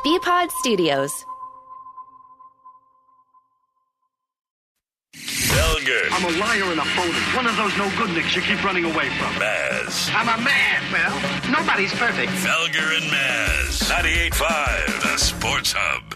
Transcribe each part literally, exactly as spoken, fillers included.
B-Pod Studios. Felger. I'm a liar and a phony. One of those no-good nicks you keep running away from. Maz. I'm a man. Well, nobody's perfect. Felger and Maz. ninety-eight point five, the Sports Hub.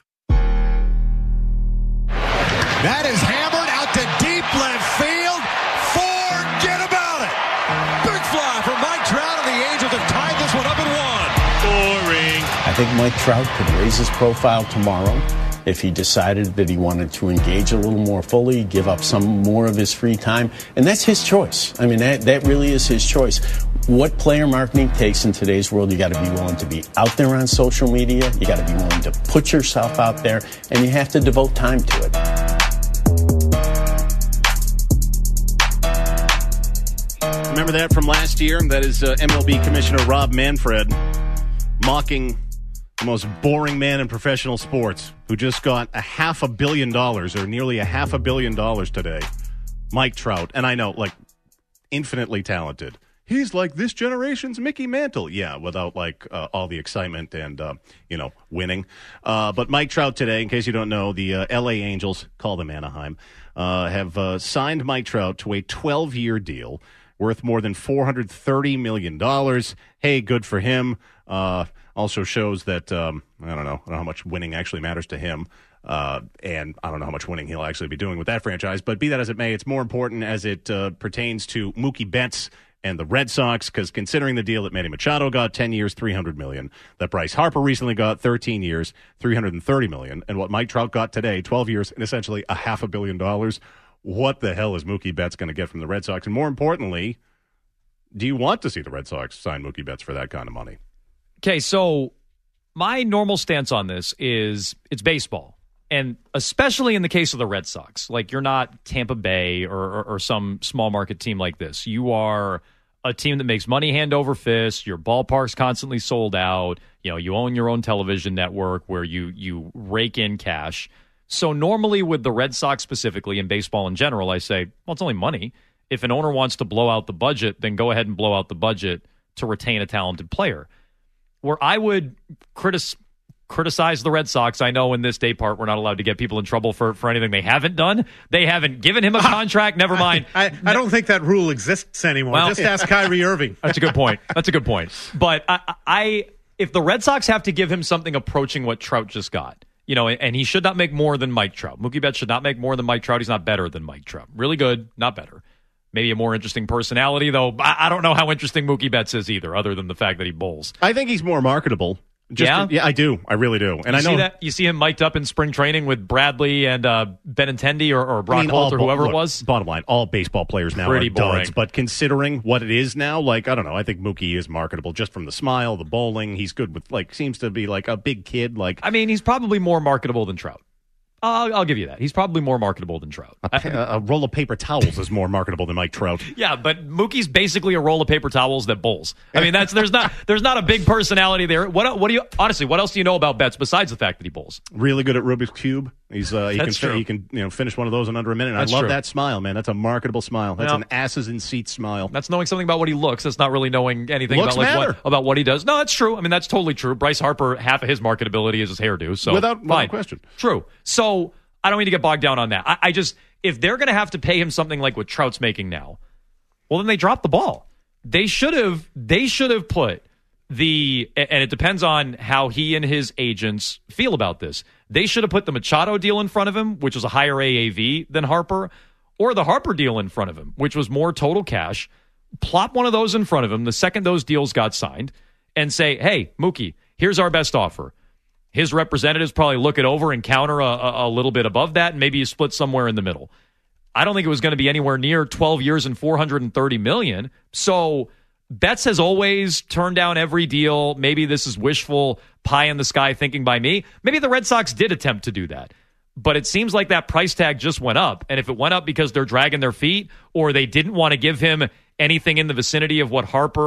That is hammered out to deep left field. Forget about it. Big fly from Mike Trout, and the Angels have tied this one up at one. Boring. I think Mike Trout could raise his profile tomorrow if he decided that he wanted to engage a little more fully, give up some more of his free time. And that's his choice. I mean, that, that really is his choice. What player marketing takes in today's world, you got to be willing to be out there on social media. You got to be willing to put yourself out there, and you have to devote time to it. Remember that from last year? That is uh, M L B Commissioner Rob Manfred mocking the most boring man in professional sports, who just got a half a billion dollars, or nearly a half a billion dollars today. Mike Trout. And I know, like, infinitely talented. He's like this generation's Mickey Mantle. Yeah, without, like, uh, all the excitement and, uh, you know, winning. Uh, but Mike Trout today, in case you don't know, the uh, L A Angels, call them Anaheim, uh, have uh, signed Mike Trout to a twelve-year deal worth more than four hundred thirty million dollars. Hey, good for him. Uh Also shows that, um, I don't know, I don't know how much winning actually matters to him. Uh, and I don't know how much winning he'll actually be doing with that franchise. But be that as it may, it's more important as it uh, pertains to Mookie Betts and the Red Sox, because considering the deal that Manny Machado got, ten years, three hundred million dollars, that Bryce Harper recently got, thirteen years, three hundred thirty million dollars, and what Mike Trout got today, twelve years, and essentially a half a billion dollars, what the hell is Mookie Betts going to get from the Red Sox? And more importantly, do you want to see the Red Sox sign Mookie Betts for that kind of money? Okay, so my normal stance on this is it's baseball. And especially in the case of the Red Sox, like you're not Tampa Bay or, or, or some small market team like this. You are a team that makes money hand over fist. Your ballpark's constantly sold out. You know, you own your own television network where you you rake in cash. So normally with the Red Sox specifically and baseball in general, I say, well, it's only money. If an owner wants to blow out the budget, then go ahead and blow out the budget to retain a talented player. Where I would critic- criticize the Red Sox, I know in this day part we're not allowed to get people in trouble for, for anything they haven't done. They haven't given him a contract. Never mind. I, I, I don't think that rule exists anymore. Well, Just ask Kyrie Irving. That's a good point. That's a good point. But I, I, if the Red Sox have to give him something approaching what Trout just got, you know, and he should not make more than Mike Trout. Mookie Betts should not make more than Mike Trout. He's not better than Mike Trout. Really good, not better. Maybe a more interesting personality, though. I don't know how interesting Mookie Betts is either, other than the fact that he bowls. I think he's more marketable. Just yeah? To, yeah, I do. I really do. And you I know see that you see him mic'd up in spring training with Bradley and uh, Benintendi or, or Brock I mean, Holt or whoever look, it was. Bottom line, all baseball players now Pretty are boring. duds. But considering what it is now, like, I don't know, I think Mookie is marketable just from the smile, the bowling. He's good with, like, seems to be like a big kid. Like, I mean, he's probably more marketable than Trout. I'll, I'll give you that. He's probably more marketable than Trout. A, pa- a roll of paper towels is more marketable than Mike Trout. Yeah, but Mookie's basically a roll of paper towels that bowls. I mean, that's there's not there's not a big personality there. What what do you honestly? What else do you know about Betts besides the fact that he bowls? Really good at Rubik's Cube. He's uh, he That's can true. he can you know finish one of those in under a minute. And That's I love true. that smile, man. That's a marketable smile. That's Yeah. an asses in seats smile. That's knowing something about what he looks. That's not really knowing anything Looks about like matter. what, about what he does. No, that's true. I mean, that's totally true. Bryce Harper, half of his marketability is his hairdo. So Without, without fine. question. True. So I don't mean to get bogged down on that. I, I just, if they're going to have to pay him something like what Trout's making now, well, then they drop the ball. They should have, they should have put the, and it depends on how he and his agents feel about this. They should have put the Machado deal in front of him, which was a higher A A V than Harper, or the Harper deal in front of him, which was more total cash. Plop one of those in front of him the second those deals got signed and say, hey, Mookie, here's our best offer. His representatives probably look it over and counter a, a, a little bit above that, and maybe you split somewhere in the middle. I don't think it was going to be anywhere near twelve years and four hundred thirty million dollars. So Betts has always turned down every deal. Maybe this is wishful pie in the sky thinking by me. Maybe the Red Sox did attempt to do that. But it seems like that price tag just went up. And if it went up because they're dragging their feet or they didn't want to give him anything in the vicinity of what Harper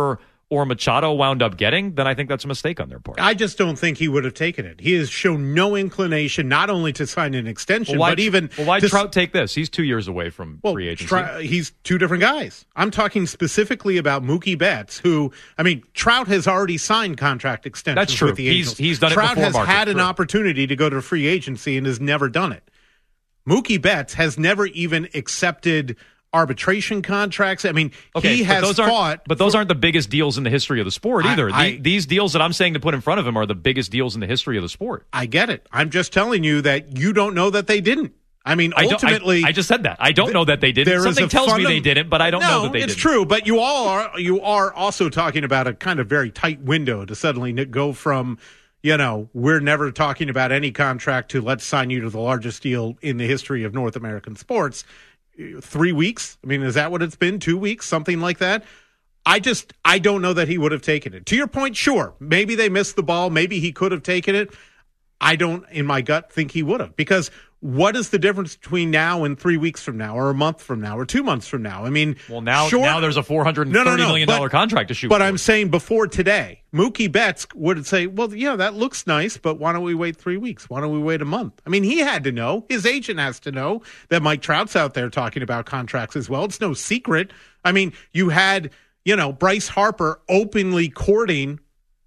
or Machado wound up getting, then I think that's a mistake on their part. I just don't think he would have taken it. He has shown no inclination not only to sign an extension, well, why, but even well, why to, Trout take this? He's two years away from well, free agency. Try, he's two different guys. I'm talking specifically about Mookie Betts, who, I mean, Trout has already signed contract extensions That's true. with the He's, Angels. he's done Trout it before has Marcus. had an True. opportunity to go to free agency and has never done it. Mookie Betts has never even accepted arbitration contracts. I mean, okay, he has but those fought. Aren't, but those aren't the biggest deals in the history of the sport either. I, I, the, these deals that I'm saying to put in front of him are the biggest deals in the history of the sport. I get it. I'm just telling you that you don't know that they didn't. I mean, I ultimately, I, I just said that. I don't th- know that they didn't. Something tells me they didn't, but I don't no, know that they it's didn't. true. But you all are. You are also talking about a kind of very tight window to suddenly go from, you know, we're never talking about any contract to let's sign you to the largest deal in the history of North American sports. Three weeks? I mean, is that what it's been? Two weeks? Something like that? I just, I don't know that he would have taken it. To your point, sure. Maybe they missed the ball. Maybe he could have taken it. I don't, in my gut, think he would have. Because what is the difference between now and three weeks from now, or a month from now, or two months from now? I mean, well, now, sure, now there's a four hundred thirty no, no, no, million dollars but, contract to shoot But for. I'm saying before today, Mookie Betts would say, well, yeah, that looks nice, but why don't we wait three weeks? Why don't we wait a month? I mean, he had to know. His agent has to know that Mike Trout's out there talking about contracts as well. It's no secret. I mean, you had, you know, Bryce Harper openly courting,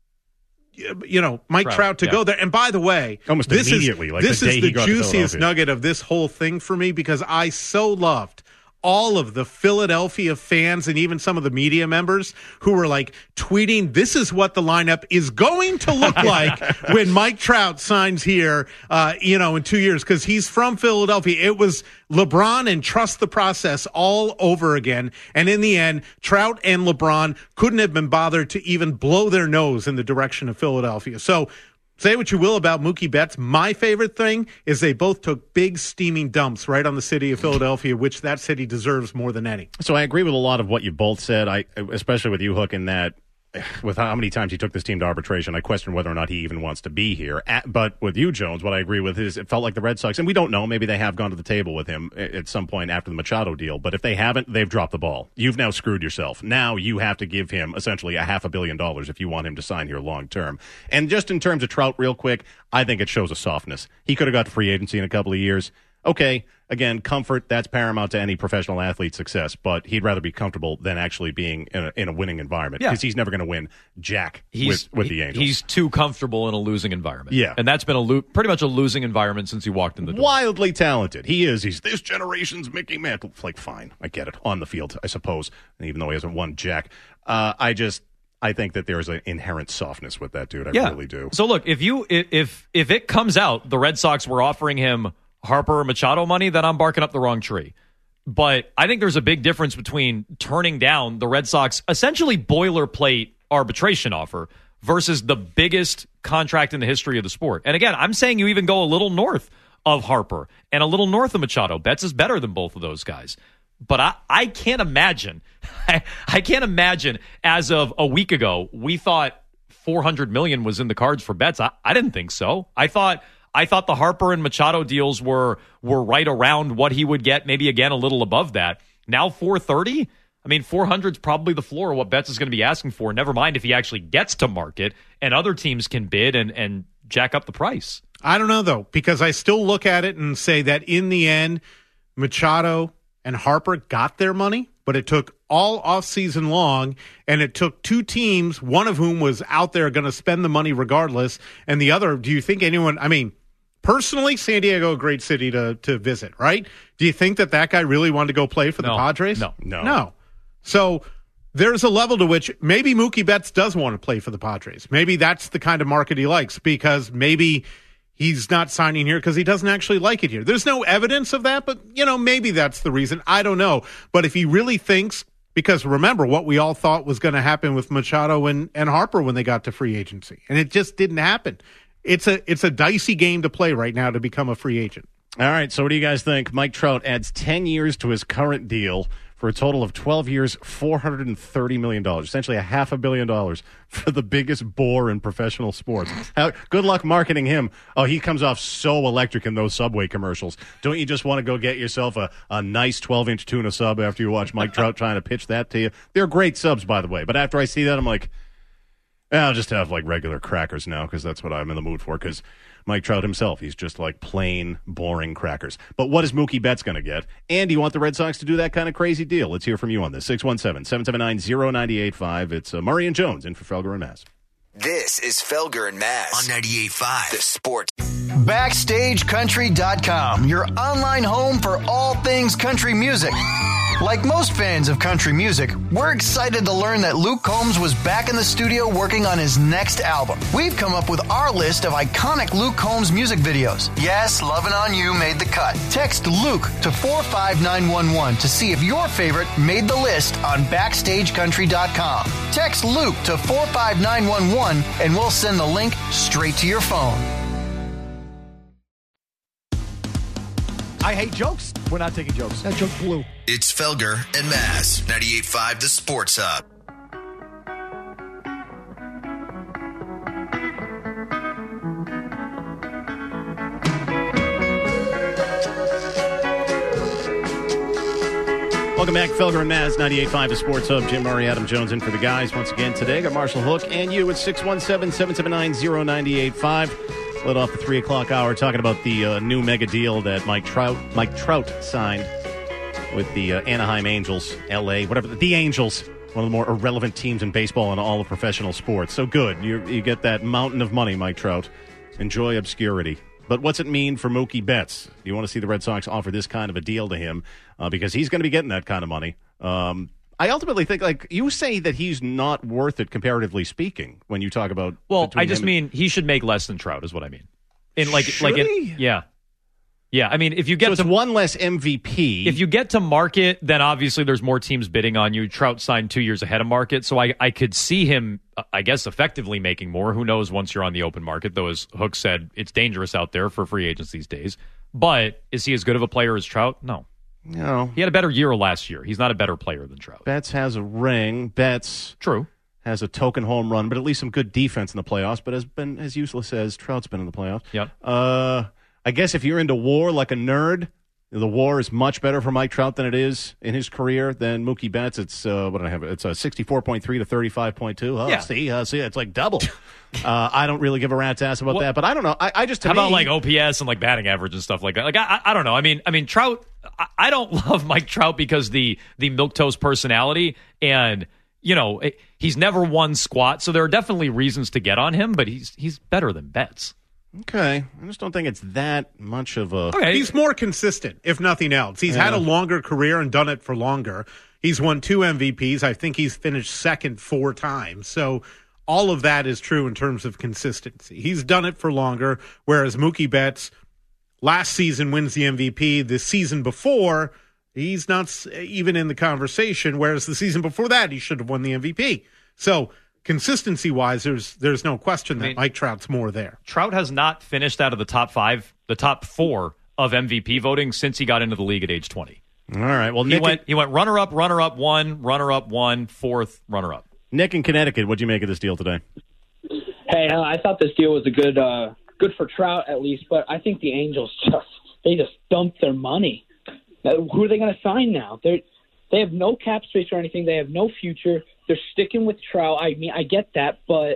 you know, Mike Trout, Trout to yeah. go there. And by the way, almost this immediately, is, like this the day is the he got to juiciest Philadelphia. nugget of this whole thing for me, because I so loved all of the Philadelphia fans and even some of the media members who were like tweeting, this is what the lineup is going to look like when Mike Trout signs here, uh, you know, in two years, because he's from Philadelphia. It was LeBron and trust the process all over again. And in the end, Trout and LeBron couldn't have been bothered to even blow their nose in the direction of Philadelphia. So say what you will about Mookie Betts. My favorite thing is they both took big steaming dumps right on the city of Philadelphia, which that city deserves more than any. So I agree with a lot of what you both said, I especially with you, Hook, in that with how many times he took this team to arbitration, I question whether or not he even wants to be here. At, but with you, Jones, what I agree with is it felt like the Red Sox, and we don't know, maybe they have gone to the table with him at some point after the Machado deal, but if they haven't, they've dropped the ball. You've now screwed yourself. Now you have to give him essentially a half a billion dollars if you want him to sign here long term. And just in terms of Trout, real quick, I think it shows a softness. He could have got free agency in a couple of years. Okay, again, comfort, that's paramount to any professional athlete's success, but he'd rather be comfortable than actually being in a, in a winning environment, because yeah. he's never going to win jack he's, with, with the Angels. He's too comfortable in a losing environment. Yeah. And that's been a lo- pretty much a losing environment since he walked in the door. Wildly talented. He is. He's this generation's Mickey Mantle. Like, fine, I get it. On the field, I suppose, even though he hasn't won jack. Uh, I just... I think that there's an inherent softness with that dude. I yeah. really do. So look, if you if if it comes out the Red Sox were offering him Harper or Machado money, then I'm barking up the wrong tree. But I think there's a big difference between turning down the Red Sox essentially boilerplate arbitration offer versus the biggest contract in the history of the sport. And again, I'm saying you even go a little north of Harper and a little north of Machado. Betts is better than both of those guys. But I, I can't imagine, I, I can't imagine as of a week ago, we thought four hundred million dollars was in the cards for Betts. I, I didn't think so. I thought I thought the Harper and Machado deals were were right around what he would get, maybe again a little above that. Now four thirty? I mean, four hundred is probably the floor of what Betts is going to be asking for. Never mind if he actually gets to market and other teams can bid and, and jack up the price. I don't know, though, because I still look at it and say that in the end, Machado and Harper got their money, but it took all offseason long, and it took two teams, one of whom was out there going to spend the money regardless, and the other, do you think anyone, I mean, personally, San Diego, a great city to, to visit, right? Do you think that that guy really wanted to go play for the no, Padres? No. No. No. So there's a level to which maybe Mookie Betts does want to play for the Padres. Maybe that's the kind of market he likes, because maybe he's not signing here because he doesn't actually like it here. There's no evidence of that, but, you know, maybe that's the reason. I don't know. But if he really thinks, because remember what we all thought was going to happen with Machado and, and Harper when they got to free agency, and it just didn't happen. It's a it's a dicey game to play right now to become a free agent. All right, so what do you guys think? Mike Trout adds ten years to his current deal for a total of twelve years, four hundred thirty million dollars, essentially a half a billion dollars for the biggest bore in professional sports. How, good luck marketing him. Oh, he comes off so electric in those Subway commercials. Don't you just want to go get yourself a, a nice twelve-inch tuna sub after you watch Mike Trout trying to pitch that to you? They're great subs, by the way. But after I see that, I'm like, eh, I'll just have like regular crackers now because that's what I'm in the mood for, because Mike Trout himself, he's just like plain, boring crackers. But what is Mookie Betts going to get? And do you want the Red Sox to do that kind of crazy deal? Let's hear from you on this. six one seven, seven seven nine, zero nine eight five. It's uh, Murray and Jones in for Felger and Mass. This is Felger and Mass on ninety-eight point five, The Sports. Backstage Country dot com, your online home for all things country music. Like most fans of country music, we're excited to learn that Luke Combs was back in the studio working on his next album. We've come up with our list of iconic Luke Combs music videos. Yes, Lovin' On You made the cut. Text Luke to four five nine one one to see if your favorite made the list on Backstage Country dot com. Text Luke to four five nine one one and we'll send the link straight to your phone. I hate jokes. We're not taking jokes. That joke blew. It's Felger and Mass, ninety-eight point five, The Sports Hub. Welcome back, Felger and Maz, ninety-eight point five, The Sports Hub. Jim Murray, Adam Jones in for the guys once again today. Got Marshall Hook and you at six one seven, seven seven nine, zero nine eight five. Let off the three o'clock hour talking about the uh, new mega deal that Mike Trout Mike Trout signed with the uh, Anaheim Angels, L A, whatever. The Angels, one of the more irrelevant teams in baseball and all of professional sports. So good. You, you get that mountain of money, Mike Trout. Enjoy obscurity. But what's it mean for Mookie Betts? You want to see the Red Sox offer this kind of a deal to him uh, because he's going to be getting that kind of money. Um, I ultimately think, like, you say that he's not worth it, comparatively speaking, when you talk about. Well, I just him mean he should make less than Trout, is what I mean. In like, Should like, in, he? yeah, yeah. I mean, if you get so it's to one less M V P, if you get to market, then obviously there's more teams bidding on you. Trout signed two years ahead of market, so I, I could see him, I guess, effectively making more. Who knows? Once you're on the open market, though, as Hook said, it's dangerous out there for free agents these days. But is he as good of a player as Trout? No. No. He had a better year last year. He's not a better player than Trout. Betts has a ring. Betts True. has a token home run, but at least some good defense in the playoffs, but has been as useless as Trout's been in the playoffs. Yep. Uh, I guess if you're into WAR like a nerd, the WAR is much better for Mike Trout than it is in his career than Mookie Betts. It's, uh, what do I have? It's a sixty-four point three to thirty-five point two. Oh, yeah. see, uh, see, it's like double. uh, I don't really give a rat's ass about Well, that, but I don't know. I, I just, to How me, about like O P S and like batting average and stuff like that? Like I, I, I don't know. I mean, I mean Trout. I, I don't love Mike Trout because the the milquetoast personality, and you know it, he's never won squat. So there are definitely reasons to get on him, but he's he's better than Betts. Okay, I just don't think it's that much of a. Okay. He's more consistent, if nothing else. He's Yeah. had a longer career and done it for longer. He's won two M V Ps. I think he's finished second four times. So all of that is true in terms of consistency. He's done it for longer, whereas Mookie Betts last season wins the M V P. The season before, he's not s- even in the conversation, whereas the season before that, he should have won the M V P. So consistency-wise, there's there's no question that I mean, Mike Trout's more there. Trout has not finished out of the top five, the top four of M V P voting since he got into the league at age twenty. All right, well, He Nick, went he went runner up, runner up, one, runner up, one, fourth, runner up. Nick in Connecticut, what'd you make of this deal today? Hey, uh, I thought this deal was a good, uh, good for Trout at least, but I think the Angels just they just dumped their money. Now, who are they going to sign now? They they have no cap space or anything. They have no future. They're sticking with Trout. I mean, I get that, but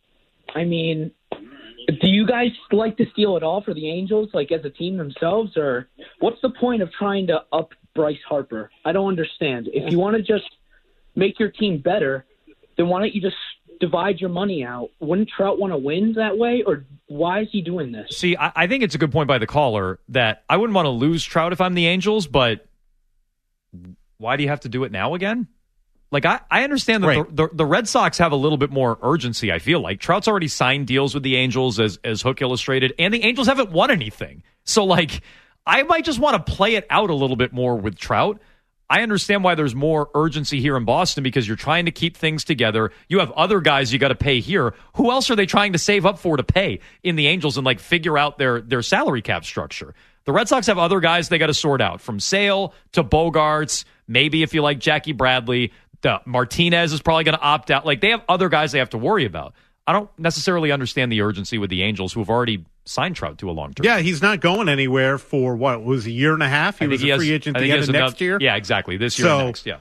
I mean, do you guys like this deal at all for the Angels, like as a team themselves, or what's the point of trying to up Bryce Harper? I don't understand. If you want to just make your team better, then why don't you just divide your money out? Wouldn't Trout want to win that way, or why is he doing this? See, I, I think it's a good point by the caller that I wouldn't want to lose Trout if I'm the Angels, but why do you have to do it now again? Like, I, I understand that Right. the, the, the Red Sox have a little bit more urgency, I feel like. Trout's already signed deals with the Angels, as, as Hook illustrated, and the Angels haven't won anything. So, like, I might just want to play it out a little bit more with Trout. I understand why there's more urgency here in Boston because you're trying to keep things together. You have other guys you got to pay here. Who else are they trying to save up for to pay in the Angels and, like, figure out their, their salary cap structure? The Red Sox have other guys they got to sort out, from Sale to Bogarts, Maybe if you like Jackie Bradley, the Martinez is probably going to opt out. Like, they have other guys they have to worry about. I don't necessarily understand the urgency with the Angels, who have already signed Trout to a long term. Yeah, he's not going anywhere for what was a year and a half. He was a free agent to get it next year. Yeah, exactly. This year so, and next. Yeah,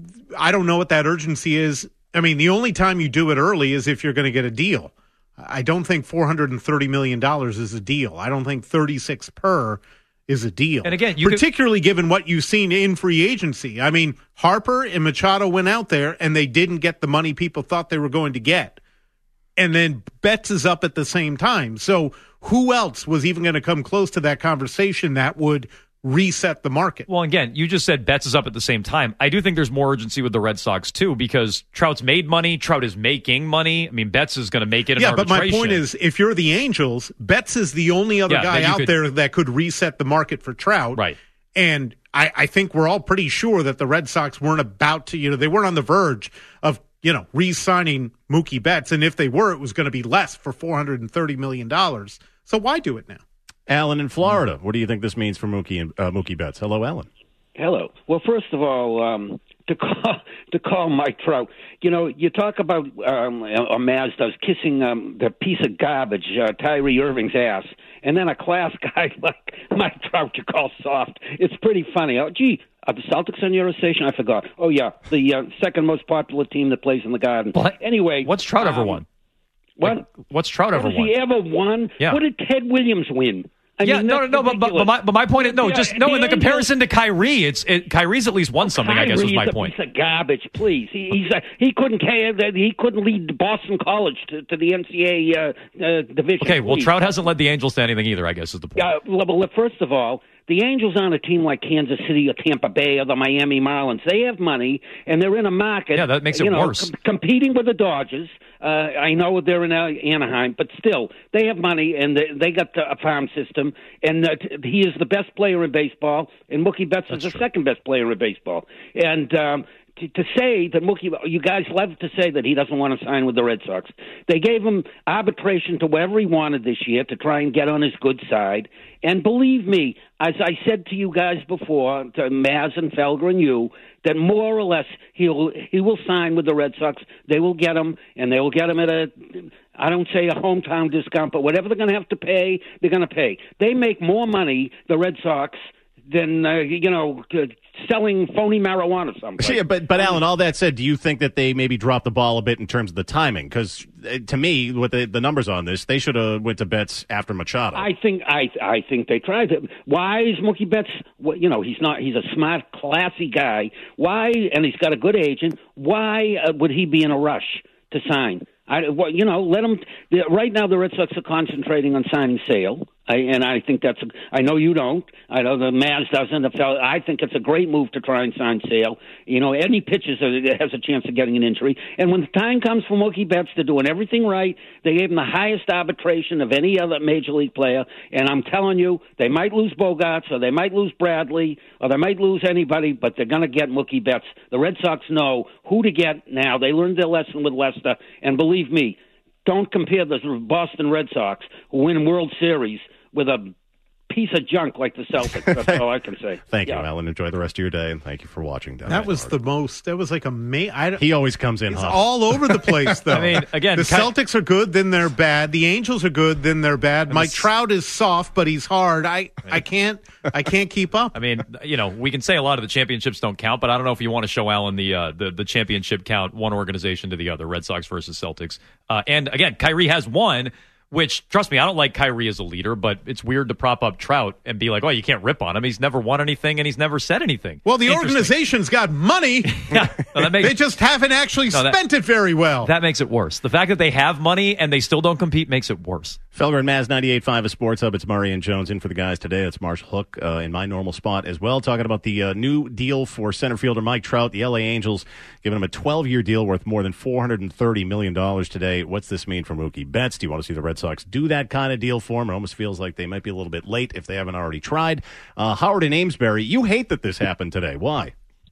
I don't know what that urgency is. I mean, the only time you do it early is if you're going to get a deal. I don't think four hundred thirty million dollars is a deal. I don't think thirty-six per is a deal. And again, you particularly could, given what you've seen in free agency. I mean, Harper and Machado went out there and they didn't get the money people thought they were going to get. And then Betts is up at the same time. So who else was even going to come close to that conversation that would reset the market? Well, again, you just said Betts is up at the same time. I do think there's more urgency with the Red Sox, too, because Trout's made money. Trout is making money. I mean, Betts is going to make it in yeah, arbitration. But my point is, if you're the Angels, Betts is the only other yeah, guy out could, there that could reset the market for Trout. Right. And I, I think we're all pretty sure that the Red Sox weren't about to, you know, they weren't on the verge of, you know, re-signing Mookie Betts. And if they were, it was going to be less for four hundred thirty million dollars. So why do it now? Alan in Florida, what do you think this means for Mookie and uh, Mookie Betts? Hello, Alan. Hello. Well, first of all, um, to call to call Mike Trout, you know, you talk about um, or Maz does kissing um, the piece of garbage, uh, Tyree Irving's ass, and then a class guy like Mike Trout you call soft. It's pretty funny. Oh, gee, are the Celtics on your station? I forgot. Oh yeah, the uh, second most popular team that plays in the Garden. What? Anyway, what's Trout um, ever won? What? Like, what's Trout what ever has won? He ever won? Yeah. What did Ted Williams win? I yeah, mean, no, no, no, but, but, but, my, but my point is, no, yeah, just, no, the in the Angels, comparison to Kyrie, it's, it, Kyrie's at least won something, Kyrie I guess was my is a point. Piece of garbage, please. He, he's a, he couldn't he couldn't lead Boston College to, to the N C A A uh, uh, division. Okay, well, please. Trout hasn't led the Angels to anything either, I guess is the point. Uh, well, first of all, the Angels aren't a team like Kansas City or Tampa Bay or the Miami Marlins. They have money, and they're in a market. Yeah, that makes it you know, worse. Com- competing with the Dodgers. Uh, I know they're in uh, Anaheim, but still, they have money, and they, they got a farm system, and uh, t- he is the best player in baseball, and Mookie Betts That's is the true. second best player in baseball. And um, to, to say that Mookie, you guys love to say that he doesn't want to sign with the Red Sox. They gave him arbitration to wherever he wanted this year to try and get on his good side. And believe me, as I said to you guys before, to Maz and Felger and you, that more or less he'll he will sign with the Red Sox. They will get him, and they will get him at a, I don't say a hometown discount, but whatever they're going to have to pay, they're going to pay. They make more money, the Red Sox, than uh, you know, selling phony marijuana someplace. Yeah, but but Alan, all that said, do you think that they maybe dropped the ball a bit in terms of the timing? Because uh, to me, with the, the numbers on this, they should have went to Betts after Machado. I think I I think they tried it. Why is Mookie Betts? Well, you know, he's not. He's a smart, classy guy. Why? And he's got a good agent. Why uh, would he be in a rush to sign? I, well, you know, let him. The, right now, the Red Sox are concentrating on signing Sale, I, and I think that's. A, I know you don't. I know the Mavs doesn't. I think it's a great move to try and sign Sale. You know, any pitches has a chance of getting an injury. And when the time comes for Mookie Betts, they're doing everything right. They gave him the highest arbitration of any other major league player. And I'm telling you, they might lose Bogarts, or they might lose Bradley, or they might lose anybody, but they're going to get Mookie Betts. The Red Sox know who to get now. They learned their lesson with Lester, and believe Believe me, don't compare the Boston Red Sox, who win World Series, with a piece of junk like the Celtics. That's all I can say. Thank yeah. you, Alan. Enjoy the rest of your day, and thank you for watching. Down that was the most. That was like a. Ma- I he always comes in It's hot. all over the place, though. I mean, again, the Ky- Celtics are good, then they're bad. The Angels are good, then they're bad. Mike Trout is soft, but he's hard. I, I can't, I can't keep up. I mean, you know, we can say a lot of the championships don't count, but I don't know if you want to show Alan the uh, the, the championship count one organization to the other, Red Sox versus Celtics. Uh, and again, Kyrie has one. Which, trust me, I don't like Kyrie as a leader, but it's weird to prop up Trout and be like, oh, you can't rip on him. He's never won anything, and he's never said anything. Well, the organization's got money. yeah, no, that makes, they just haven't actually no, that, spent it very well. That makes it worse. The fact that they have money and they still don't compete makes it worse. Felger and Maz, ninety-eight point five, a Sports Hub. It's Murray and Jones in for the guys today. It's Marshall Hook uh, in my normal spot as well, talking about the uh, new deal for center fielder Mike Trout. The L A Angels giving him a twelve-year deal worth more than four hundred thirty million dollars today. What's this mean for Mookie Betts? Do you want to see the Red Sox do that kind of deal for him? It almost feels like they might be a little bit late if they haven't already tried. Uh, Howard in Amesbury, you hate that this happened today. Why?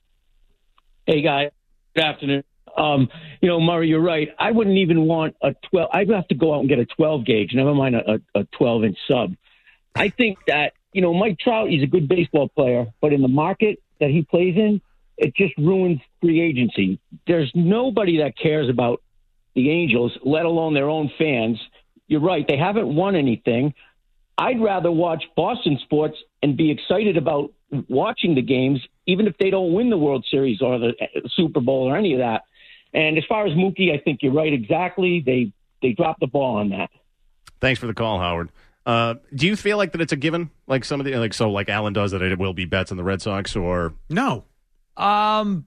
Hey, guys. Good afternoon. Um, you know, Murray, you're right. I wouldn't even want a twelve. I'd have to go out and get a twelve gauge, never mind a, a twelve inch sub. I think that, you know, Mike Trout, he's a good baseball player, but in the market that he plays in, it just ruins free agency. There's nobody that cares about the Angels, let alone their own fans. You're right. They haven't won anything. I'd rather watch Boston sports and be excited about watching the games, even if they don't win the World Series or the Super Bowl or any of that. And as far as Mookie, I think you're right. Exactly. They, they dropped the ball on that. Thanks for the call, Howard. Uh, do you feel like that it's a given? Like some of the, like, so like Alan does that it will be Betts in the Red Sox or no? Um,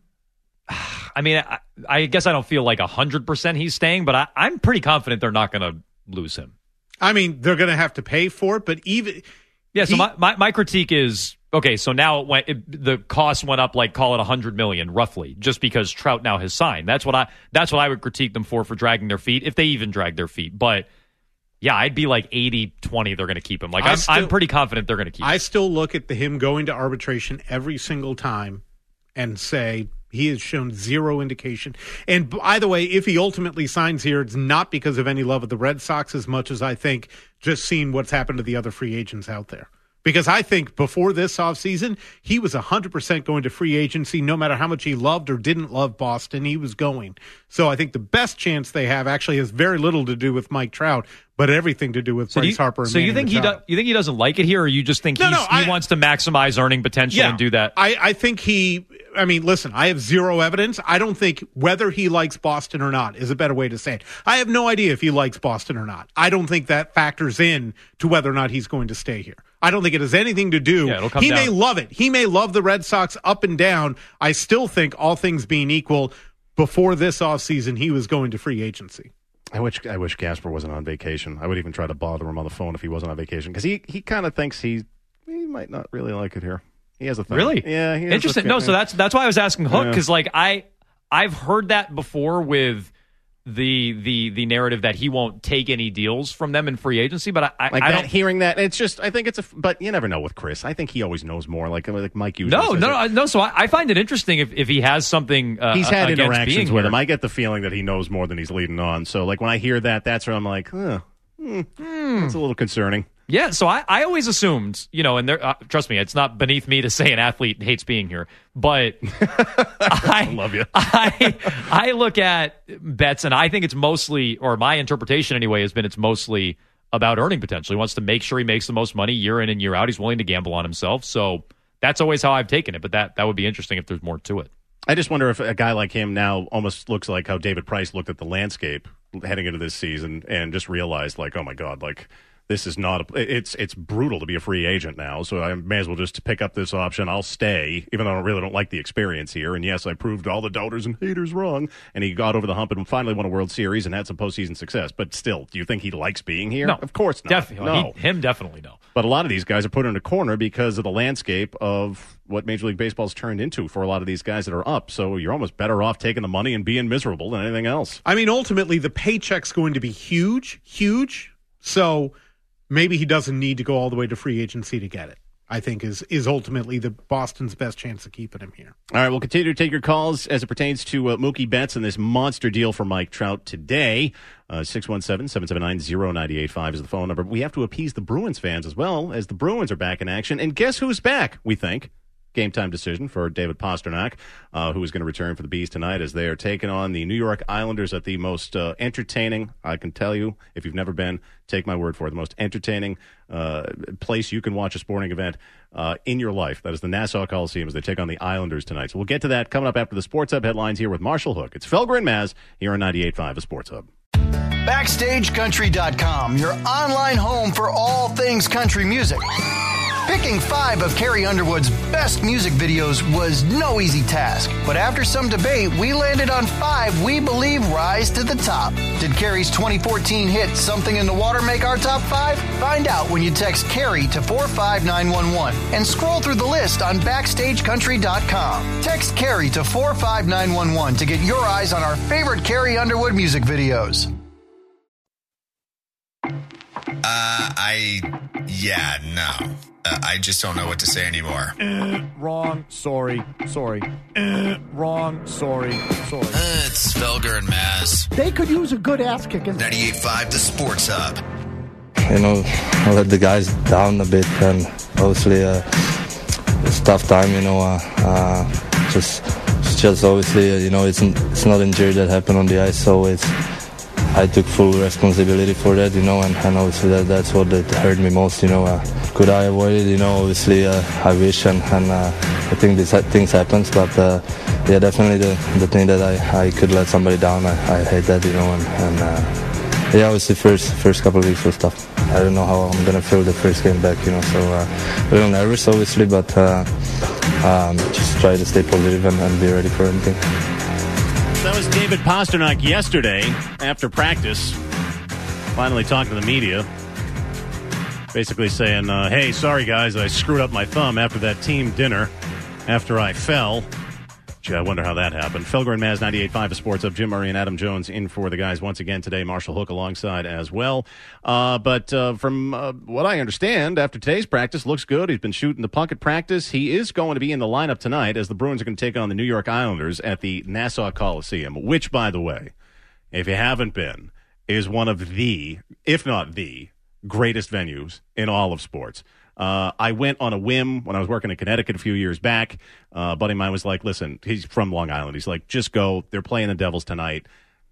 I mean, I, I guess I don't feel like a hundred percent he's staying, but I, I'm pretty confident they're not going to lose him. I mean, they're going to have to pay for it, but even yeah. So he, my, my my critique is okay. So now it went, it, the cost went up like call it a hundred million roughly, just because Trout now has signed. That's what I that's what I would critique them for for dragging their feet if they even drag their feet, but. Yeah, I'd be like eighty twenty they're going to keep him. Like I'm, still, I'm pretty confident they're going to keep him. I still look at the, him going to arbitration every single time and say he has shown zero indication. And by the way, if he ultimately signs here, it's not because of any love of the Red Sox as much as I think just seeing what's happened to the other free agents out there. Because I think before this offseason, he was one hundred percent going to free agency no matter how much he loved or didn't love Boston, he was going. So I think the best chance they have actually has very little to do with Mike Trout, but everything to do with so Bryce you, Harper and So Manny you think he Machado. do, you think he doesn't like it here, or you just think no, he's, no, I, he wants to maximize earning potential yeah, and do that? I, I think he – I mean, listen, I have zero evidence. I don't think whether he likes Boston or not is a better way to say it. I have no idea if he likes Boston or not. I don't think that factors in to whether or not he's going to stay here. I don't think it has anything to do. Yeah, it'll come he down. may love it. He may love the Red Sox up and down. I still think all things being equal, before this offseason, he was going to free agency. I wish I wish Gasper wasn't on vacation. I would even try to bother him on the phone if he wasn't on vacation because he, he kind of thinks he he might not really like it here. He has a thing. Really? Yeah. He has Interesting. a No, so that's that's why I was asking Hook because Yeah. like I I've heard that before with the the the narrative that he won't take any deals from them in free agency, but I, I, like I that, don't hearing that. It's just I think it's a but you never know with Chris. I think he always knows more. Like like Mike usually No, says no, it. no, no. So I, I find it interesting if, if he has something. Uh, He's had against interactions being with here. him. I get the feeling that he knows more than he's leading on. So like when I hear that, that's where I'm like, huh, hmm, that's a little concerning. Yeah, so I, I always assumed, you know, and there, uh, trust me, it's not beneath me to say an athlete hates being here, but I, I love you. I, I look at Betts, and I think it's mostly, or my interpretation anyway, has been it's mostly about earning potential. He wants to make sure he makes the most money year in and year out. He's willing to gamble on himself. So that's always how I've taken it, but that, that would be interesting if there's more to it. I just wonder if a guy like him now almost looks like how David Price looked at the landscape heading into this season and just realized, like, oh my God, like, this is not a, it's it's brutal to be a free agent now, so I may as well just pick up this option. I'll stay, even though I really don't like the experience here. And yes, I proved all the doubters and haters wrong, and he got over the hump and finally won a World Series and had some postseason success. But still, do you think he likes being here? No. Of course not. Definitely. No. He, him definitely no. But a lot of these guys are put in a corner because of the landscape of what Major League Baseball's turned into for a lot of these guys that are up. So you're almost better off taking the money and being miserable than anything else. I mean, ultimately, the paycheck's going to be huge, huge. So maybe he doesn't need to go all the way to free agency to get it, I think is is ultimately the Boston's best chance of keeping him here. All right, we'll continue to take your calls as it pertains to uh, Mookie Betts and this monster deal for Mike Trout today. Uh, six one seven, seven seven nine, zero nine eight five is the phone number. We have to appease the Bruins fans as well, as the Bruins are back in action. And guess who's back, we think? Game time decision for David Pastrnak, uh, who is going to return for the Bees tonight as they are taking on the New York Islanders at the most uh, entertaining, I can tell you, if you've never been, take my word for it, the most entertaining uh, place you can watch a sporting event uh, in your life. That is the Nassau Coliseum as they take on the Islanders tonight. So we'll get to that coming up after the Sports Hub headlines here with Marshall Hook. It's Felger and Maz here on ninety-eight point five, the Sports Hub. Backstage Country dot com, your online home for all things country music. Picking five of Carrie Underwood's best music videos was no easy task, but after some debate, we landed on five we believe rise to the top. Did Carrie's twenty fourteen hit Something in the Water make our top five? Find out when you text Carrie to four five nine one one and scroll through the list on Backstage Country dot com. Text Carrie to four five nine one one to get your eyes on our favorite Carrie Underwood music videos. Uh, I, yeah, no. Uh, I just don't know what to say anymore. Uh, wrong. Sorry. Sorry. Uh, wrong. Sorry. Sorry. Uh, it's Felger and Maz. They could use a good ass kicking. ninety-eight point five, the Sports Hub. You know, I let the guys down a bit, and obviously uh, it's a tough time, you know. Uh, uh, just just obviously, uh, you know, it's it's not injury that happened on the ice, so it's I took full responsibility for that, you know, and, and obviously that, that's what that hurt me most, you know. Uh, could I avoid it? You know, obviously uh, I wish, and, and uh, I think these things happens, but uh, yeah, definitely the the thing that I, I could let somebody down, I, I hate that, you know, and, and uh, yeah, obviously first first couple of weeks was tough. I don't know how I'm gonna feel the first game back, you know, so uh, a little nervous obviously, but uh, um, just try to stay positive and, and be ready for anything. That was David Pastrnak yesterday after practice, finally talking to the media, basically saying, uh, hey, sorry guys, I screwed up my thumb after that team dinner after I fell. Gee, I wonder how that happened. Felger and Maz, ninety-eight point five, a Sports Up. Jim Murray and Adam Jones in for the guys once again today. Marshall Hook alongside as well. Uh, but uh, from uh, what I understand, after today's practice, looks good. He's been shooting the puck at practice. He is going to be in the lineup tonight as the Bruins are going to take on the New York Islanders at the Nassau Coliseum, which, by the way, if you haven't been, is one of the, if not the, greatest venues in all of sports. Uh, I went on a whim when I was working in Connecticut a few years back. Uh, a buddy of mine was like, listen, he's from Long Island. He's like, just go. They're playing the Devils tonight.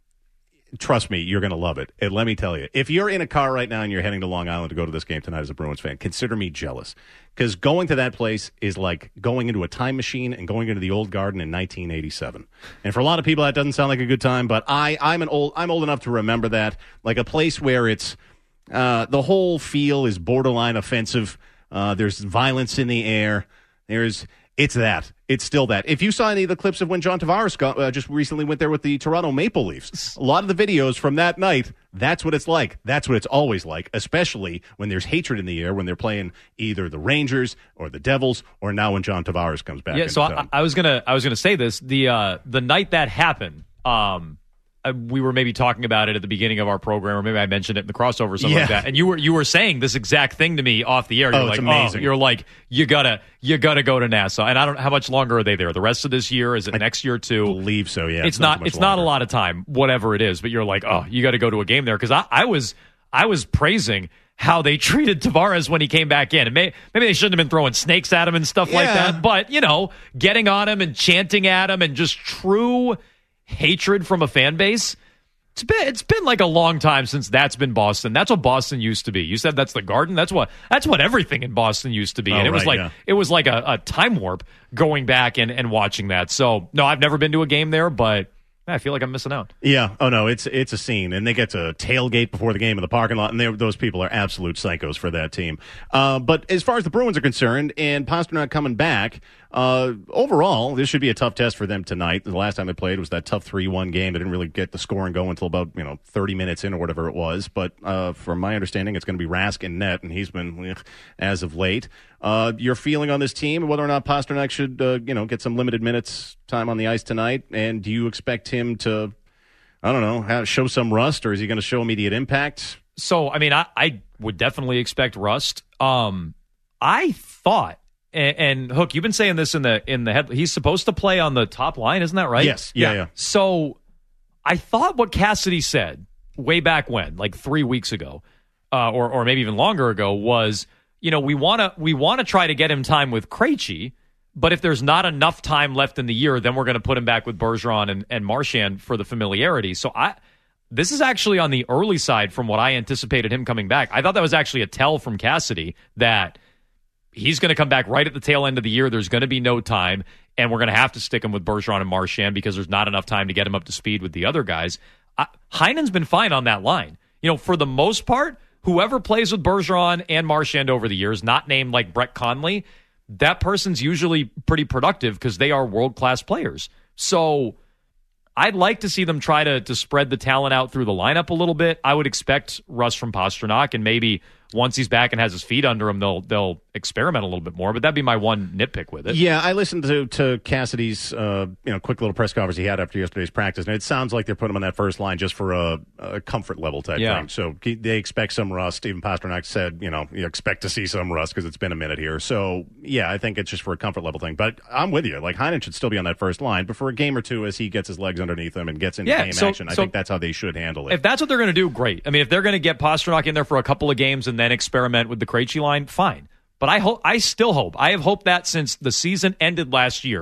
Trust me, you're going to love it. And let me tell you, if you're in a car right now and you're heading to Long Island to go to this game tonight as a Bruins fan, consider me jealous. Because going to that place is like going into a time machine and going into the old garden in nineteen eighty-seven. And for a lot of people, that doesn't sound like a good time, but I, I'm, an old, I'm old enough to remember that. Like a place where it's uh, the whole feel is borderline offensive. Uh, there's violence in the air. There's it's that. It's still that. If you saw any of the clips of when John Tavares got, uh, just recently went there with the Toronto Maple Leafs, a lot of the videos from that night, that's what it's like. That's what it's always like, especially when there's hatred in the air when they're playing either the Rangers or the Devils, or now when John Tavares comes back. Yeah, so I, I was gonna I was gonna say this the uh, the night that happened. Um, we were maybe talking about it at the beginning of our program, or maybe I mentioned it in the crossover or something yeah. like that. And you were you were saying this exact thing to me off the air. You're oh, like, it's amazing. Oh, you're like, you gotta you gotta go to Nassau. And I don't how much longer are they there? The rest of this year? Is it I next year too? I believe so, yeah. It's, it's not, not it's longer. Not a lot of time, whatever it is, but you're like, oh, you gotta go to a game there. Because I, I was I was praising how they treated Tavares when he came back in. And may, maybe they shouldn't have been throwing snakes at him and stuff yeah. like that. But, you know, getting on him and chanting at him and just true hatred from a fan base. It's been it's been like a long time since that's been Boston. That's what Boston used to be. You said that's the Garden. That's what that's what everything in Boston used to be. Oh, and it right, was like yeah. it was like a, a time warp going back and, and watching that. So no, I've never been to a game there, but I feel like I'm missing out. Yeah. Oh no, it's it's a scene, and they get to tailgate before the game in the parking lot, and those people are absolute psychos for that team. Uh, but as far as the Bruins are concerned, and Pastrnak coming back, uh, overall, this should be a tough test for them tonight. The last time they played was that tough three one game. They didn't really get the scoring going until about you know thirty minutes in or whatever it was. But uh, from my understanding, it's going to be Rask in net, and he's been ugh, as of late. Uh, your feeling on this team, whether or not Pastrnak should uh, you know get some limited minutes time on the ice tonight, and do you expect him to, I don't know, have, show some rust, or is he going to show immediate impact? So, I mean, I, I would definitely expect rust. Um, I thought, and, and Hook, you've been saying this in the in the head. He's supposed to play on the top line, isn't that right? Yes. Yeah. yeah. yeah. So, I thought what Cassidy said way back when, like three weeks ago, uh, or or maybe even longer ago, was, you know, we want to we want to try to get him time with Krejci. But if there's not enough time left in the year, then we're going to put him back with Bergeron and, and Marchand for the familiarity. So I, this is actually on the early side from what I anticipated him coming back. I thought that was actually a tell from Cassidy that he's going to come back right at the tail end of the year. There's going to be no time, and we're going to have to stick him with Bergeron and Marchand because there's not enough time to get him up to speed with the other guys. I, Heinen's been fine on that line. You know, for the most part, whoever plays with Bergeron and Marchand over the years, not named like Brett Conley, that person's usually pretty productive because they are world-class players. So I'd like to see them try to, to spread the talent out through the lineup a little bit. I would expect rust from Pastrnak, and maybe once he's back and has his feet under him, they'll they'll experiment a little bit more. But that'd be my one nitpick with it. Yeah, I listened to to Cassidy's uh, you know quick little press conference he had after yesterday's practice, and it sounds like they're putting him on that first line just for a, a comfort level type yeah. thing. So they expect some rust. Even Pastrnak said, you know, you expect to see some rust because it's been a minute here. So yeah, I think it's just for a comfort level thing. But I'm with you. Like Heinen should still be on that first line, but for a game or two as he gets his legs underneath him and gets into yeah, game so, action, I so think that's how they should handle it. If that's what they're going to do, great. I mean, if they're going to get Pastrnak in there for a couple of games and then experiment with the Krejci line, fine. But I hope, I still hope, I have hoped that since the season ended last year,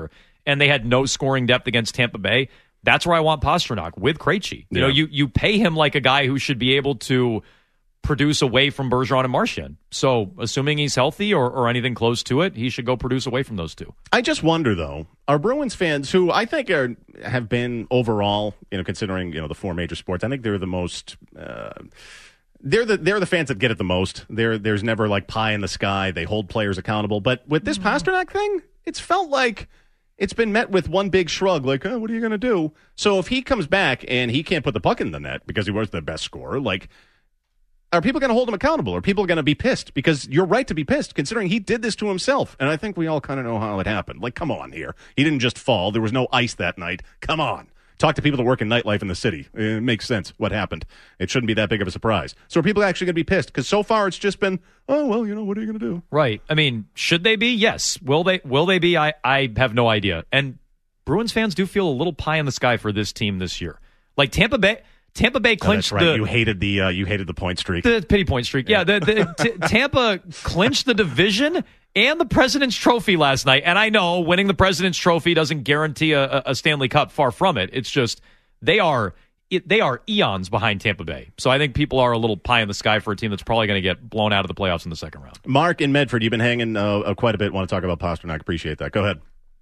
and they had no scoring depth against Tampa Bay, that's where I want Pastrnak with Krejci. You Yeah. know, you you pay him like a guy who should be able to produce away from Bergeron and Marchand. So, assuming he's healthy or, or anything close to it, he should go produce away from those two. I just wonder, though, are Bruins fans, who I think are have been overall, you know, considering you know the four major sports, I think they're the most. Uh, They're the they're the fans that get it the most. There there's never like pie in the sky. They hold players accountable. But with this Pastrnak thing, it's felt like it's been met with one big shrug, like, oh, what are you going to do? So if he comes back and he can't put the puck in the net because he was the best scorer, like, are people going to hold him accountable? Are people going to be pissed? Because you're right to be pissed, considering he did this to himself. And I think we all kind of know how it happened. Like, come on here. He didn't just fall. There was no ice that night. Come on. Talk to people that work in nightlife in the city. It makes sense what happened. It shouldn't be that big of a surprise. So are people actually going to be pissed? Because so far it's just been, oh, well, you know, what are you going to do? Right. I mean, should they be? Yes. Will they Will they be? I, I have no idea. And Bruins fans do feel a little pie in the sky for this team this year. Like Tampa Bay Tampa Bay clinched oh, that's right. the... You hated the, uh, you hated the point streak. The pity point streak. Yeah, yeah the, the, t- Tampa clinched the division and the President's Trophy last night. And I know winning the President's Trophy doesn't guarantee a, a Stanley Cup. Far from it. It's just... They are it, they are eons behind Tampa Bay. So I think people are a little pie in the sky for a team that's probably going to get blown out of the playoffs in the second round. Mark in Medford, you've been hanging uh, quite a bit. Want to talk about Pastrnak. Appreciate that. Go ahead.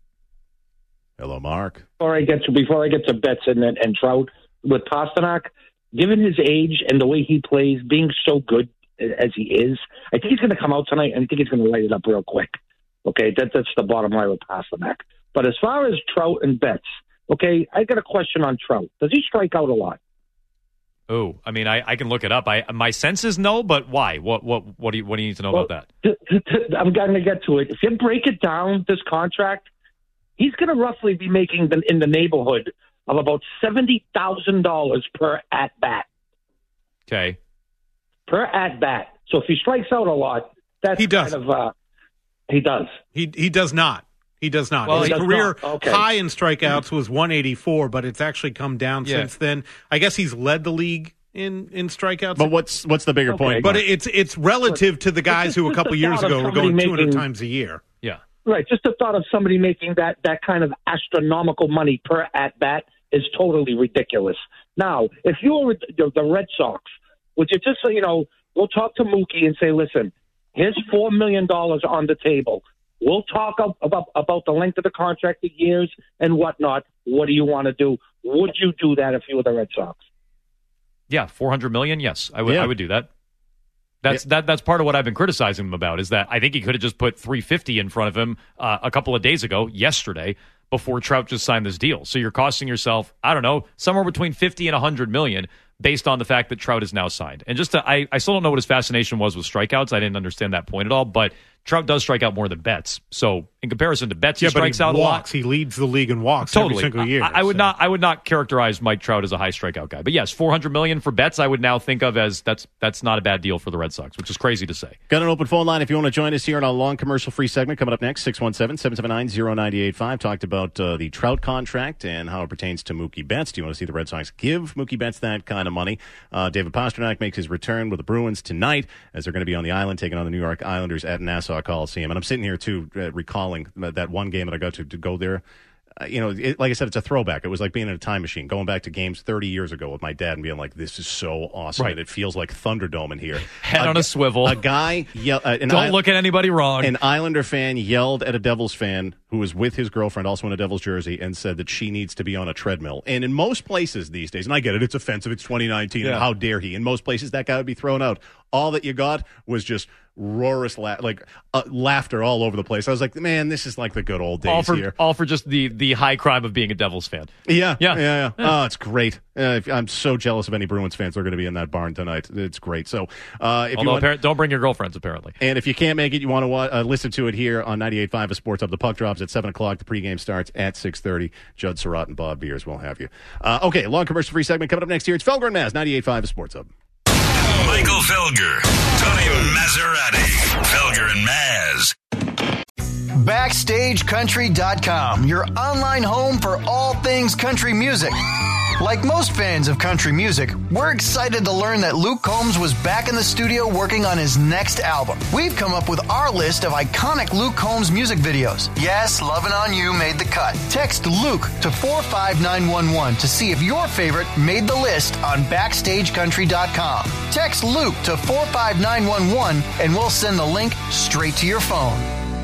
Hello, Mark. Before I get to before I get to Betts and, and Trout, with Pastrnak, given his age and the way he plays, being so good as he is, I think he's going to come out tonight and I think he's going to light it up real quick. Okay, that, that's the bottom line with Pastrnak. But as far as Trout and Betts, okay, I got a question on Trout. Does he strike out a lot? Oh, I mean, I, I can look it up. I my sense is no, but why? What what what do you what do you need to know well, about that? T- t- I'm going to get to it. If you break it down, this contract, he's going to roughly be making the, in the neighborhood of about seventy thousand dollars per at bat. Okay, per at bat. So if he strikes out a lot, that's he does. kind of uh, he does. He he does not. He does not. Well, His he does career not. Okay. high in strikeouts was one eighty-four, but it's actually come down Yeah. since then. I guess he's led the league in, in strikeouts. But what's what's the bigger Okay. point? But Mark? it's it's relative to the guys who a just couple the years thought of ago were somebody going two hundred making- times a year. yeah. Right. Just the thought of somebody making that, that kind of astronomical money per at bat is totally ridiculous. Now, if you were the, the Red Sox, would you just, you know, we'll talk to Mookie and say, listen, here's four million dollars on the table. We'll talk about, about the length of the contract, the years, and whatnot. What do you want to do? Would you do that if you were the Red Sox? Yeah, four hundred million dollars. Yes, I would. Yeah. I would do that. That's that. That's part of what I've been criticizing him about. Is that I think he could have just put three fifty in front of him uh, a couple of days ago, yesterday, before Trout just signed this deal. So you're costing yourself, I don't know, somewhere between fifty and a hundred million, based on the fact that Trout is now signed. And just to, I, I still don't know what his fascination was with strikeouts. I didn't understand that point at all. But Trout does strike out more than Betts. So in comparison to Betts, he Yeah, but strikes he out walks. a lot. He leads the league in walks Totally. every single year. I, I would so. not. I would not characterize Mike Trout as a high strikeout guy. But yes, four hundred million for Betts, I would now think of as that's that's not a bad deal for the Red Sox, which is crazy to say. Got an open phone line if you want to join us here on a long commercial-free segment coming up next, six one seven, seven seven nine, zero nine eight five. Talked about uh, the Trout contract and how it pertains to Mookie Betts. Do you want to see the Red Sox give Mookie Betts that kind of money? Uh, David Pastrnak makes his return with the Bruins tonight as they're going to be on the island taking on the New York Islanders at Nassau Coliseum. And I'm sitting here, too, uh, recalling that one game that I got to, to go there. Uh, you know, it, like I said, it's a throwback. It was like being in a time machine, going back to games thirty years ago with my dad and being like, this is so awesome. Right. And it feels like Thunderdome in here. Head on a swivel. A guy yelled. Uh, Don't look at anybody wrong. An Islander fan yelled at a Devils fan who was with his girlfriend, also in a Devils jersey, and said that she needs to be on a treadmill. And in most places these days, and I get it, it's offensive, it's twenty nineteen, Yeah. and how dare he? In most places, that guy would be thrown out. All that you got was just roarous, la- like uh, laughter all over the place. I was like, man, this is like the good old days all for here. all for just the the high crime of being a Devils fan. Yeah, Yeah. yeah, yeah. yeah. Oh, it's great. Uh, if- I'm so jealous of any Bruins fans that are going to be in that barn tonight. It's great. So, uh, if Although you want, appar- don't bring your girlfriends, apparently. and if you can't make it, you want to uh, listen to it here on ninety-eight point five of Sports Hub. The puck drops at seven o'clock. The pregame starts at six thirty. Judd Surratt and Bob Beers will have you. Uh, okay, long commercial-free segment coming up next here. It's Felger and Maz, ninety-eight point five of Sports Hub. Michael Felger, Tony Maserati, Felger and Maz. Backstage Country dot com, your online home for all things country music. Like most fans of country music, we're excited to learn that Luke Combs was back in the studio working on his next album. We've come up with our list of iconic Luke Combs music videos. Yes, Lovin' On You made the cut. Text Luke to four five nine one one to see if your favorite made the list on backstage country dot com. Text Luke to four five nine one one and we'll send the link straight to your phone.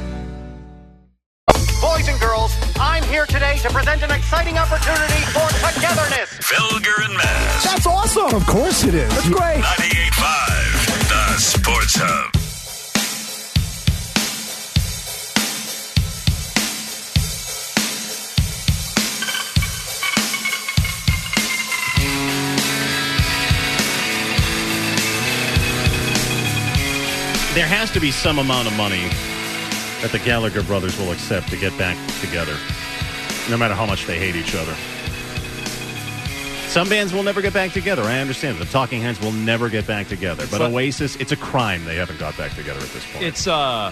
Boys and girls, I'm here today to present an exciting opportunity for togetherness. Felger and Maz. That's awesome. Of course it is. That's great. ninety-eight point five, the Sports Hub. There has to be some amount of money that the Gallagher brothers will accept to get back together, no matter how much they hate each other. Some bands will never get back together. I understand. The Talking Heads will never get back together. But like, Oasis, it's a crime they haven't got back together at this point. It's uh,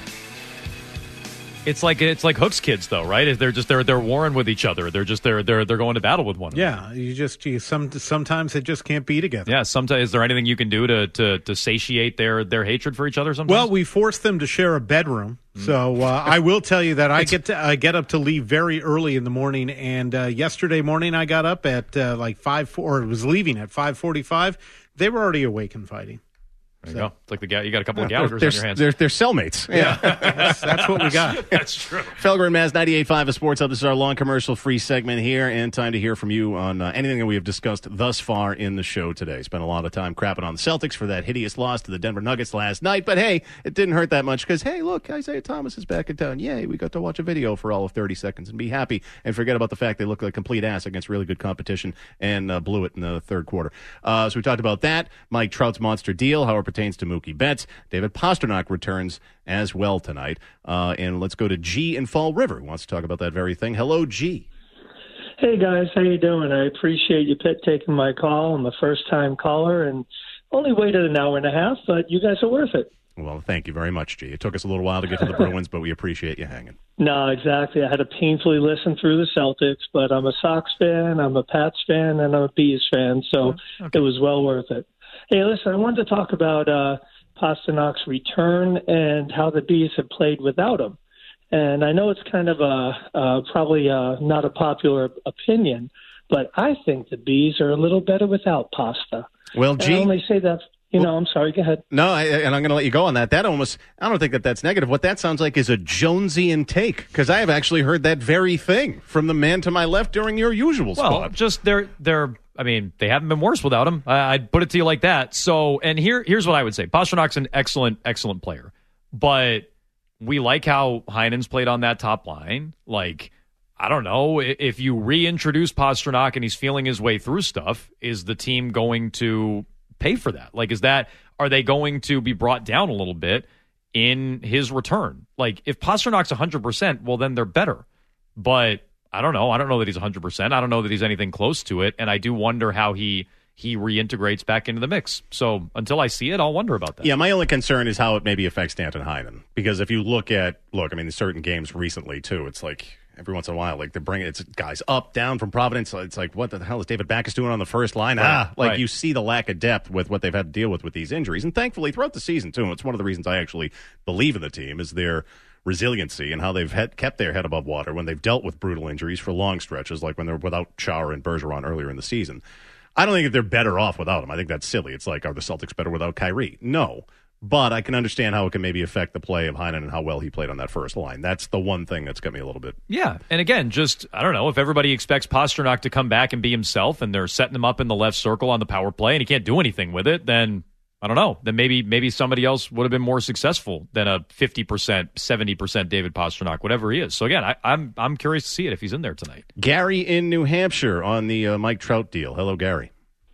it's like it's like Hook's kids, though, right? They're just they're they're warring with each other. They're just they're they're they're going to battle with one another. Yeah, you just you, some sometimes it just can't be together. Yeah, sometimes is there anything you can do to to to satiate their their hatred for each other? Sometimes. Well, we forced them to share a bedroom. So uh, I will tell you that I get to, I get up to leave very early in the morning, and uh, yesterday morning I got up at uh, like five or was leaving at five forty-five. They were already awake and fighting. There you so. go. It's like the guy you got a couple yeah, of Gallaghers on your hands. They're, they're cellmates. Yeah, that's, that's what we got. That's true. Felger and Maz, ninety-eight point five, a Sports Hub. This is our long commercial-free segment here, and time to hear from you on uh, anything that we have discussed thus far in the show today. Spent a lot of time crapping on the Celtics for that hideous loss to the Denver Nuggets last night, but hey, it didn't hurt that much because, hey, look, Isaiah Thomas is back in town. Yay, we got to watch a video for all of thirty seconds and be happy and forget about the fact they look like complete ass against really good competition and uh, blew it in the third quarter. Uh, so we talked about that, Mike Trout's monster deal, how it pertains to Mookie Betts. David Pastrnak returns as well tonight. Uh, and let's go to G in Fall River, who wants to talk about that very thing. Hello, G. Hey, guys. How you doing? I appreciate you Pitt, taking my call. I'm a first-time caller and only waited an hour and a half, but you guys are worth it. Well, thank you very much, G. It took us a little while to get to the Bruins, but we appreciate you hanging. No, exactly. I had to painfully listen through the Celtics, but I'm a Sox fan, I'm a Pats fan, and I'm a Bees fan, so okay. It was well worth it. Hey, listen, I wanted to talk about uh, Pasternak's return and how the Bees have played without him. And I know it's kind of a uh, probably uh, not a popular opinion, but I think the Bees are a little better without Pasta. Well, G, I only say that. You know, I'm sorry. Go ahead. No, I, and I'm going to let you go on that. That almost, I don't think that that's negative. What that sounds like is a Jonesian take, because I have actually heard that very thing from the man to my left during your usual well, spot. Well, just they're they're. I mean, they haven't been worse without him. I, I'd put it to you like that. So, and here here's what I would say: Pasternak's an excellent, excellent player, but we like how Heinen's played on that top line. Like, I don't know if you reintroduce Pastrnak and he's feeling his way through stuff. Is the team going to pay for that? Like, is that, are they going to be brought down a little bit in his return? Like, if Pasternak's one hundred percent, well, then they're better. But I don't know. I don't know that he's one hundred percent. I don't know that he's anything close to it. And I do wonder how he he reintegrates back into the mix. So until I see it, I'll wonder about that. Yeah, my only concern is how it maybe affects Danton Heinen. Because if you look at, look, I mean, certain games recently, too, it's like, every once in a while, like they're bringing it's guys up, down from Providence. It's like, what the hell is David Backes doing on the first line? Right, ah, like right. You see the lack of depth with what they've had to deal with with these injuries. And thankfully, throughout the season, too, and it's one of the reasons I actually believe in the team, is their resiliency and how they've had, kept their head above water when they've dealt with brutal injuries for long stretches, like when they're without Chara and Bergeron earlier in the season. I don't think that they're better off without him. I think that's silly. It's like, are the Celtics better without Kyrie? No. But I can understand how it can maybe affect the play of Heinen and how well he played on that first line. That's the one thing that's got me a little bit. Yeah. And again, just, I don't know, if everybody expects Pastrnak to come back and be himself and they're setting him up in the left circle on the power play and he can't do anything with it, then I don't know. Then maybe maybe somebody else would have been more successful than a fifty percent, seventy percent David Pastrnak, whatever he is. So again, I, I'm I'm curious to see it if he's in there tonight. Gary in New Hampshire on the uh, Mike Trout deal. Hello, Gary.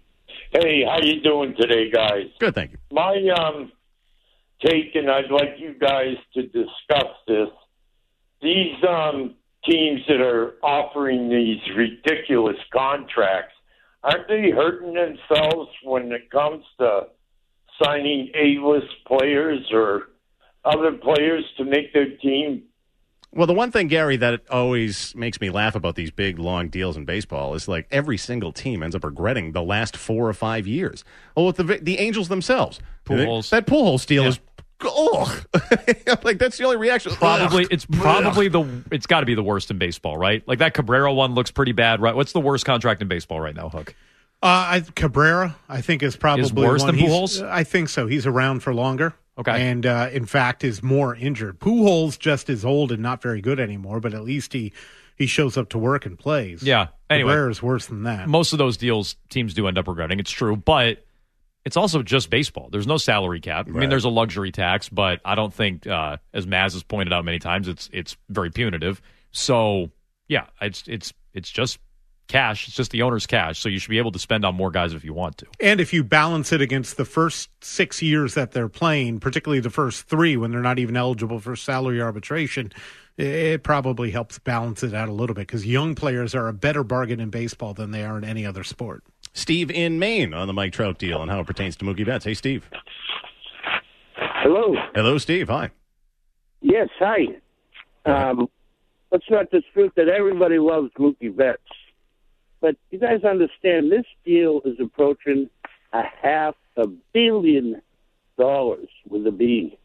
Hey, how you doing today, guys? Good, thank you. My um. take, and I'd like you guys to discuss this. These um, teams that are offering these ridiculous contracts, aren't they hurting themselves when it comes to signing A-list players or other players to make their team Well, the one thing, Gary, that always makes me laugh about these big, long deals in baseball is like every single team ends up regretting the last four or five years. Oh, with the the Angels themselves. Pujols. That Pujols deal Yeah. is, oh, like that's the only reaction. Probably Ugh. it's probably the it's got to be the worst in baseball, right? Like that Cabrera one looks pretty bad, right? What's the worst contract in baseball right now, Hook? Uh, I, Cabrera, I think, is probably Is worse one than he's- Pujols? I think so. He's around for longer. Okay. And, uh, in fact, is more injured. Pujols just is old and not very good anymore, but at least he, he shows up to work and plays. Yeah. Anyway, Cabrera's worse than that. Most of those deals teams do end up regretting. It's true, but it's also just baseball. There's no salary cap. I Right. mean, there's a luxury tax, but I don't think, uh, as Maz has pointed out many times, it's it's very punitive. So yeah, it's it's it's just cash. It's just the owner's cash. So you should be able to spend on more guys if you want to. And if you balance it against the first six years that they're playing, particularly the first three when they're not even eligible for salary arbitration, it probably helps balance it out a little bit because young players are a better bargain in baseball than they are in any other sport. Steve in Maine on the Mike Trout deal and how it pertains to Mookie Betts. Hey, Steve. Hello. Hello, Steve. Hi. Yes, hi. Um, let's not dispute that everybody loves Mookie Betts. But you guys understand this deal is approaching a half a billion dollars with a B.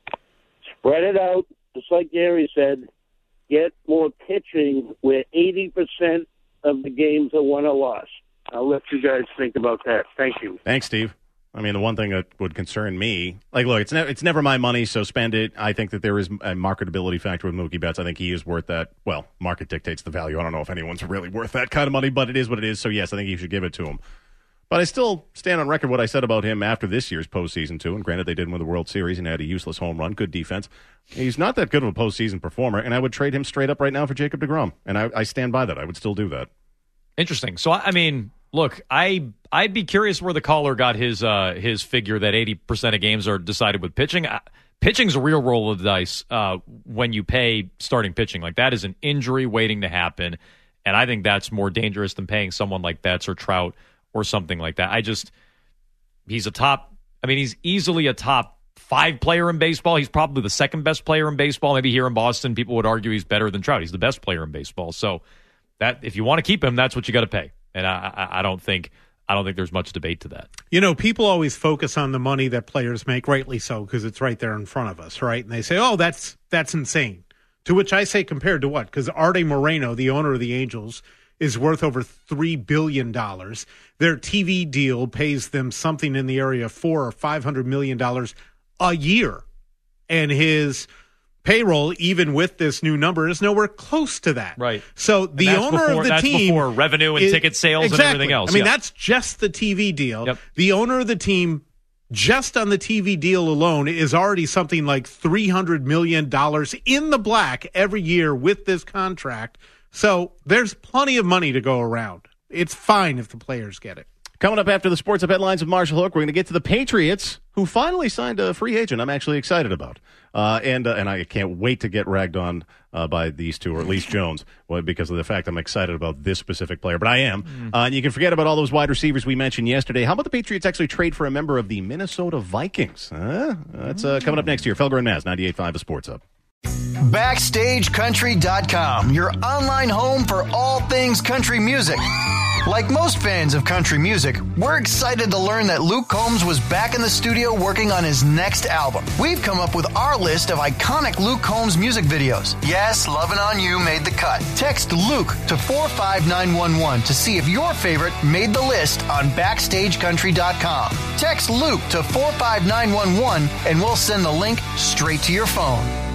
Spread it out, just like Gary said. Get more pitching where eighty percent of the games are won or lost. I'll let you guys think about that. Thank you. Thanks, Steve. I mean, the one thing that would concern me, like, look, it's, ne- it's never my money, so spend it. I think that there is a marketability factor with Mookie Betts. I think he is worth that. Well, market dictates the value. I don't know if anyone's really worth that kind of money, but it is what it is. So, yes, I think you should give it to him. But I still stand on record what I said about him after this year's postseason, too. And granted, they didn't win the World Series and had a useless home run, good defense. He's not that good of a postseason performer, and I would trade him straight up right now for Jacob deGrom. And I, I stand by that. I would still do that. Interesting. So, I I mean, look, I, I'd be curious where the caller got his uh, his figure that eighty percent of games are decided with pitching. Uh, pitching's a real roll of the dice uh, when you pay starting pitching. Like, that is an injury waiting to happen, and I think that's more dangerous than paying someone like Betts or Trout or something like that. I just, he's a top, I mean, he's easily a top five player in baseball. He's probably the second best player in baseball. Maybe here in Boston, people would argue he's better than Trout. He's the best player in baseball. So, that if you want to keep him, that's what you got to pay. And I, I, I don't think I don't think there's much debate to that. You know, people always focus on the money that players make, rightly so, because it's right there in front of us, right? And they say, oh, that's that's insane. To which I say, compared to what? Because Arte Moreno, the owner of the Angels, is worth over three billion dollars. Their T V deal pays them something in the area of four or five hundred million dollars a year. And his payroll, even with this new number, is nowhere close to that. Right. So the that's owner before, of the that's team before revenue and is, ticket sales exactly. and everything else. I mean, yeah. that's just the T V deal. Yep. The owner of the team, just on the T V deal alone, is already something like three hundred million dollars in the black every year with this contract. So there's plenty of money to go around. It's fine if the players get it. Coming up after the Sports Up Headlines with Marshall Hook, we're going to get to the Patriots, who finally signed a free agent I'm actually excited about. Uh, and uh, and I can't wait to get ragged on uh, by these two, or at least Jones, well, because of the fact I'm excited about this specific player. But I am. Mm. Uh, and you can forget about all those wide receivers we mentioned yesterday. How about the Patriots actually trade for a member of the Minnesota Vikings? Huh? That's uh, coming up next year. Felger and Maz, ninety-eight point five, The Sports Up. Backstage Country dot com, your online home for all things country music. Like most fans of country music, we're excited to learn that Luke Combs was back in the studio working on his next album. We've come up with our list of iconic Luke Combs music videos. Yes, Lovin' On You made the cut. Text Luke to four five nine one one to see if your favorite made the list on Backstage Country dot com. Text Luke to four five nine one one and we'll send the link straight to your phone.